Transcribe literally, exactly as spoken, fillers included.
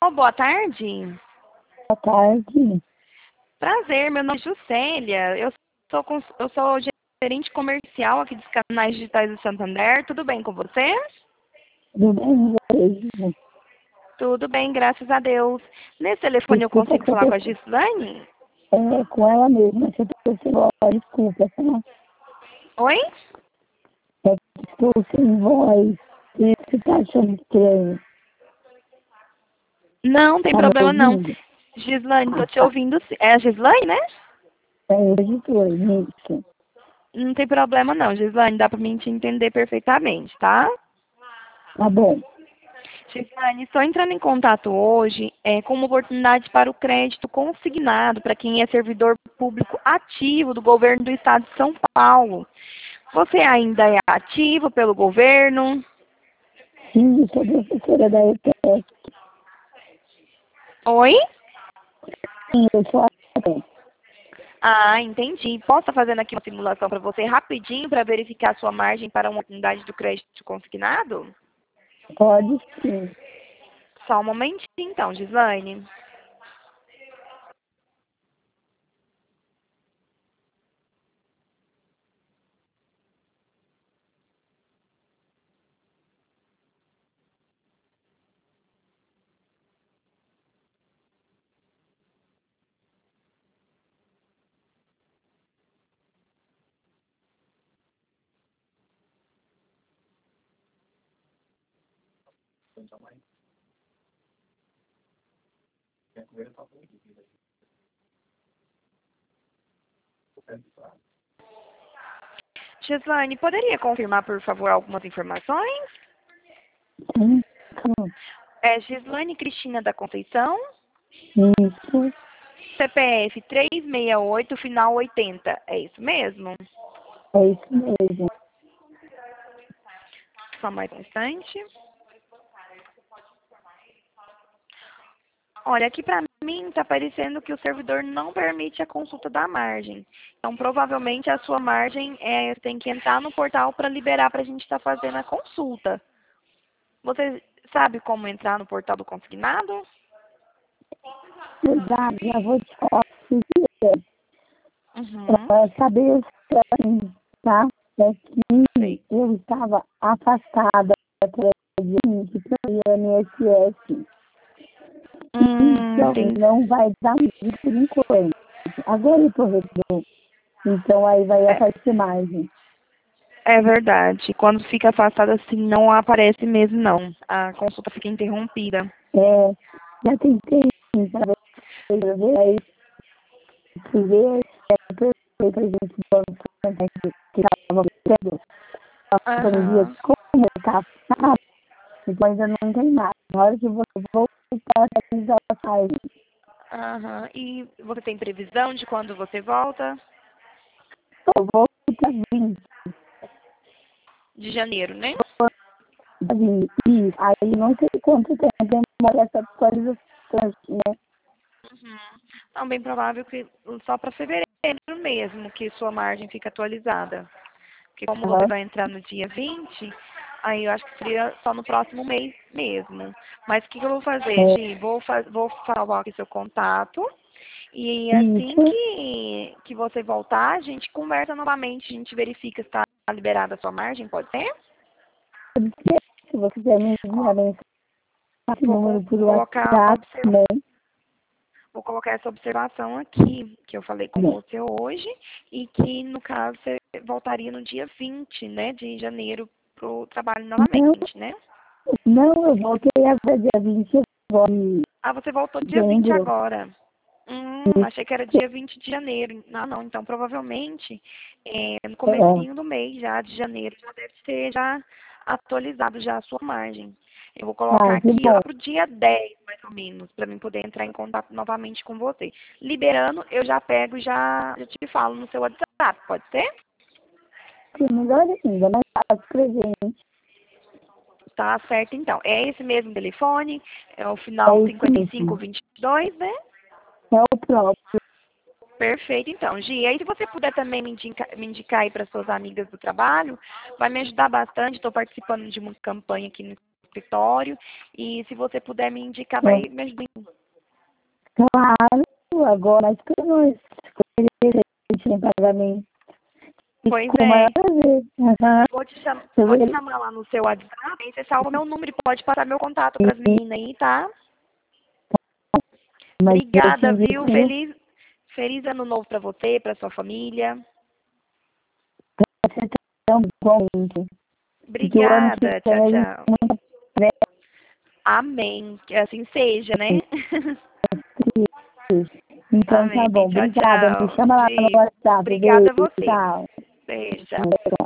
Alô, boa tarde. Boa tarde. Prazer, meu nome é Juscelia. Eu sou, cons- eu sou gerente comercial aqui dos canais digitais do Santander. Tudo bem com você? Tudo bem, beijo. Tudo bem, graças a Deus. Nesse telefone eu Desculpa consigo que eu falar tô com a Gislaine? é, com ela mesma, que eu tô sem voz, desculpa, tá? Oi? É que estou sem voz, por isso que tá achando estranho. Não, tem Tá me problema não. ouvindo? Gislaine, Ah, tô te tá. ouvindo. sim. É a Gislaine, né? É, hoje foi, isso. Não tem problema não, Gislaine. Dá pra mim te entender perfeitamente, tá? Tá bom. Gislaine, estou entrando em contato hoje é, com uma oportunidade para o crédito consignado para quem é servidor público ativo do governo do estado de São Paulo. Você ainda é ativo pelo governo? Sim, eu sou professora da E T E. Oi? Sim, eu sou até. Ah, entendi. Posso estar fazendo aqui uma simulação para você rapidinho para verificar a sua margem para uma oportunidade do crédito consignado? Pode sim. Só um momentinho então, Gislaine. Gislaine, poderia confirmar, por favor, algumas informações? Sim, sim. É Gislaine Cristina da Conceição, Isso, C P F trezentos e sessenta e oito, final oitenta. É isso mesmo? é isso mesmo. Só mais um instante. Olha, aqui para mim está parecendo que o servidor não permite a consulta da margem. Então, provavelmente, a sua margem é, tem que entrar no portal para liberar para a gente estar fazendo a consulta. Você sabe como entrar no portal do consignado? Já, já vou te falar o que é. Uhum. Para saber o que é, tá? É que Sei. eu estava afastada de pelo I N S S. Hum, Então, entendi. não vai dar muito por enquanto. Agora eu tô vendo. Então, aí vai É, aparecer margem. é verdade. Quando fica afastado assim, não aparece mesmo, não. A consulta fica interrompida. É, já tentei para ver, aí fui ver, é, perfeito, a gente banco que estava vendo, passando dias, Aham. como está afastado, então ainda não tem nada. Na hora que você voltar, já sai. Aham. E você tem previsão de quando você volta? Eu vou para vinte, De janeiro, né? e aí não sei quanto tempo demora essa atualização, né? Uhum. Então, bem provável que só para fevereiro mesmo que sua margem fica atualizada. Porque como você Aham. vai entrar no dia vinte, aí eu acho que seria só no próximo mês mesmo. Mas o que, que eu vou fazer, É, Gi? Vou, fa vou salvar aqui seu contato. E assim isso, que, que você voltar, a gente conversa novamente, a gente verifica se está liberada a sua margem, pode ser? pode ser, se você quiser me enviar mensagem, esse Vou número co- por colocar WhatsApp observação. também. Vou colocar essa observação aqui, que eu falei com Bom, você hoje, e que, no caso, você voltaria no dia vinte, né, de janeiro para o trabalho não, novamente, né? não, eu voltei agora dia vinte agora em Ah, você voltou dia vinte dezembro. agora. Hum, achei que era Isso, dia vinte de janeiro. Não, não, então provavelmente é, no é, comecinho do mês já, de janeiro, já deve ter já atualizado já a sua margem. Eu vou colocar ah, que aqui bom. lá pro dia dez, mais ou menos, para mim poder entrar em contato novamente com você. Liberando, eu já pego e já, já te falo no seu WhatsApp, pode ser? Sim, melhor ainda, mais fácil pra gente. Tá certo, então. É esse mesmo telefone, é o É final isso cinquenta e cinco mesmo. vinte e dois, né? É o próprio. Perfeito, então. Gi, aí se você puder também me indicar, me indicar aí para suas amigas do trabalho, vai me ajudar bastante. Estou participando de uma campanha aqui no escritório. E se você puder me indicar, vai me ajudar. Claro, agora que eu não escolhi em pagamento. Pois Com o é. maior prazer. Uhum. Vou te, cham vou te chamar lá no seu WhatsApp, e você salva meu número e pode passar meu contato para as meninas aí, tá? Mas Obrigada, eu te viu? envio. Feliz, feliz ano novo para você, para sua família. Você tão bom. Que o ano que Obrigada. vem Tchau, a gente tchau. tem muita pressa. Amém. Que assim seja, né? Então Amém. tá bom. Tchau, Obrigada. Me tchau. chama lá no Gi, WhatsApp. obrigada a Beijo. você. Tchau. Beijo. Tchau.